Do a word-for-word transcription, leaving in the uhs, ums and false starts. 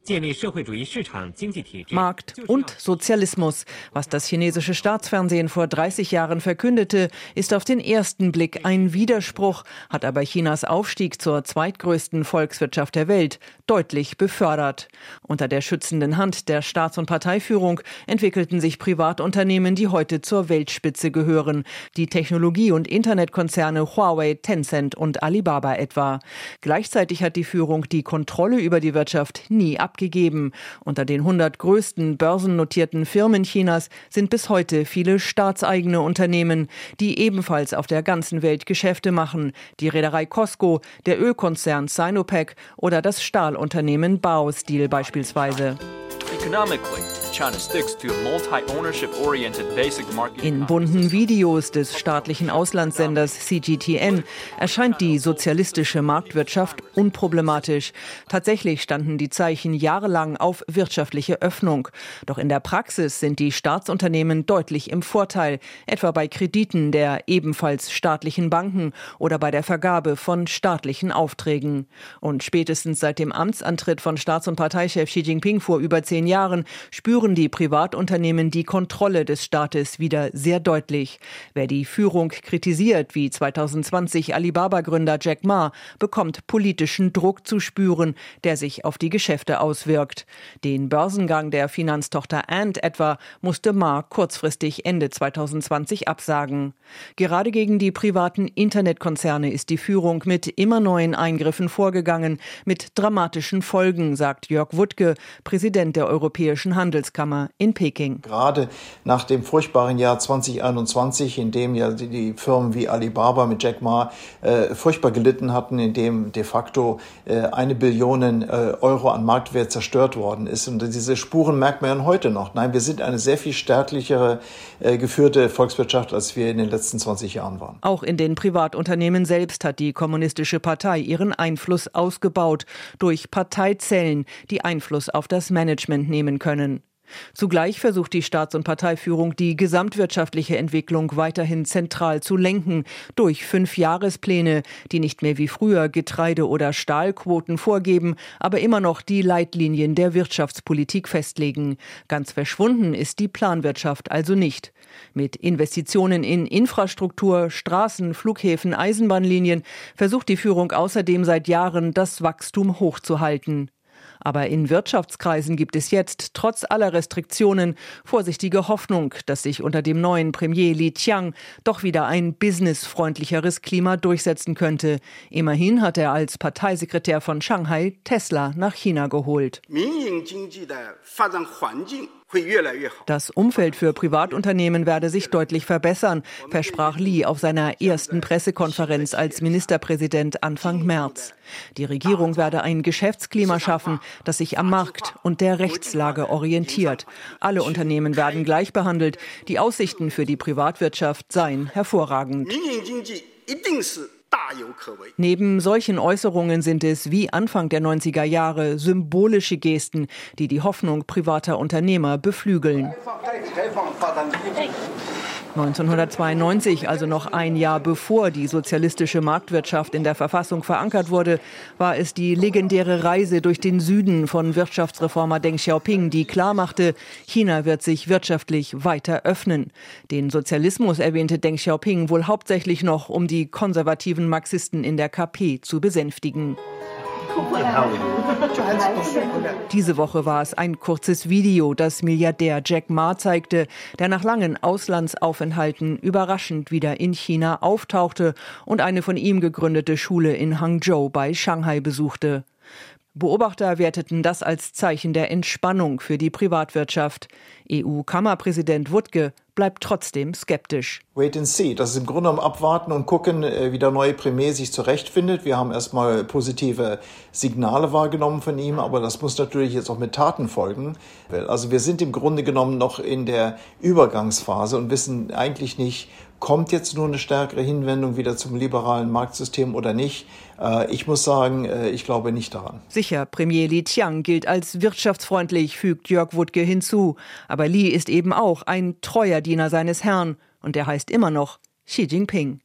Markt und Sozialismus. Was das chinesische Staatsfernsehen vor dreißig Jahren verkündete, ist auf den ersten Blick ein Widerspruch, hat aber Chinas Aufstieg zur zweitgrößten Volkswirtschaft der Welt deutlich befördert. Unter der schützenden Hand der Staats- und Parteiführung entwickelten sich Privatunternehmen, die heute zur Weltspitze gehören. Die Technologie- und Internetkonzerne Huawei, Tencent und Alibaba etwa. Gleichzeitig hat die Führung die Kontrolle über die Wirtschaft nie abgegeben. Abgegeben. Unter den hundert größten börsennotierten Firmen Chinas sind bis heute viele staatseigene Unternehmen, die ebenfalls auf der ganzen Welt Geschäfte machen. Die Reederei COSCO, der Ölkonzern Sinopec oder das Stahlunternehmen Baosteel beispielsweise. In bunten Videos des staatlichen Auslandssenders C G T N erscheint die sozialistische Marktwirtschaft unproblematisch. Tatsächlich standen die Zeichen jahrelang auf wirtschaftliche Öffnung. Doch in der Praxis sind die Staatsunternehmen deutlich im Vorteil, etwa bei Krediten der ebenfalls staatlichen Banken oder bei der Vergabe von staatlichen Aufträgen. Und spätestens seit dem Amtsantritt von Staats- und Parteichef Xi Jinping vor über zehn Jahren spüren die Privatunternehmen die Kontrolle des Staates wieder sehr deutlich. Wer die Führung kritisiert, wie zwanzig zwanzig Alibaba-Gründer Jack Ma, bekommt politischen Druck zu spüren, der sich auf die Geschäfte auswirkt. Den Börsengang der Finanztochter Ant etwa musste Ma kurzfristig Ende zwanzig zwanzig absagen. Gerade gegen die privaten Internetkonzerne ist die Führung mit immer neuen Eingriffen vorgegangen, mit dramatischen Folgen, sagt Jörg Wuttke, Präsident der Europäischen Handelskammer in Peking. Gerade nach dem furchtbaren Jahr zwanzig einundzwanzig, in dem ja die, die Firmen wie Alibaba mit Jack Ma äh, furchtbar gelitten hatten, in dem de facto äh, eine Billion äh, Euro an Marktwert zerstört worden ist. Und diese Spuren merkt man ja heute noch. Nein, wir sind eine sehr viel stärklichere äh, geführte Volkswirtschaft, als wir in den letzten zwanzig Jahren waren. Auch in den Privatunternehmen selbst hat die Kommunistische Partei ihren Einfluss ausgebaut durch Parteizellen, die Einfluss auf das Management nehmen können. Zugleich versucht die Staats- und Parteiführung, die gesamtwirtschaftliche Entwicklung weiterhin zentral zu lenken, durch Fünfjahrespläne, die nicht mehr wie früher Getreide- oder Stahlquoten vorgeben, aber immer noch die Leitlinien der Wirtschaftspolitik festlegen. Ganz verschwunden ist die Planwirtschaft also nicht. Mit Investitionen in Infrastruktur, Straßen, Flughäfen, Eisenbahnlinien versucht die Führung außerdem seit Jahren, das Wachstum hochzuhalten. Aber in Wirtschaftskreisen gibt es jetzt, trotz aller Restriktionen, vorsichtige Hoffnung, dass sich unter dem neuen Premier Li Qiang doch wieder ein businessfreundlicheres Klima durchsetzen könnte. Immerhin hat er als Parteisekretär von Shanghai Tesla nach China geholt. Das Umfeld für Privatunternehmen werde sich deutlich verbessern, versprach Li auf seiner ersten Pressekonferenz als Ministerpräsident Anfang März. Die Regierung werde ein Geschäftsklima schaffen, das sich am Markt und der Rechtslage orientiert. Alle Unternehmen werden gleich behandelt. Die Aussichten für die Privatwirtschaft seien hervorragend. Neben solchen Äußerungen sind es wie Anfang der neunziger Jahre symbolische Gesten, die die Hoffnung privater Unternehmer beflügeln. neunzehnhundertzweiundneunzig, also noch ein Jahr bevor die sozialistische Marktwirtschaft in der Verfassung verankert wurde, war es die legendäre Reise durch den Süden von Wirtschaftsreformer Deng Xiaoping, die klarmachte, China wird sich wirtschaftlich weiter öffnen. Den Sozialismus erwähnte Deng Xiaoping wohl hauptsächlich noch, um die konservativen Marxisten in der K P zu besänftigen. Diese Woche war es ein kurzes Video, das Milliardär Jack Ma zeigte, der nach langen Auslandsaufenthalten überraschend wieder in China auftauchte und eine von ihm gegründete Schule in Hangzhou bei Shanghai besuchte. Beobachter werteten das als Zeichen der Entspannung für die Privatwirtschaft. E U-Kammerpräsident Wuttke bleibt trotzdem skeptisch. Wait and see. Das ist im Grunde genommen abwarten und gucken, wie der neue Premier sich zurechtfindet. Wir haben erstmal positive Signale wahrgenommen von ihm, aber das muss natürlich jetzt auch mit Taten folgen. Also wir sind im Grunde genommen noch in der Übergangsphase und wissen eigentlich nicht, kommt jetzt nur eine stärkere Hinwendung wieder zum liberalen Marktsystem oder nicht? Ich muss sagen, ich glaube nicht daran. Sicher, Premier Li Qiang gilt als wirtschaftsfreundlich, fügt Jörg Wuttke hinzu. Aber Li ist eben auch ein treuer Diener seines Herrn und er heißt immer noch Xi Jinping.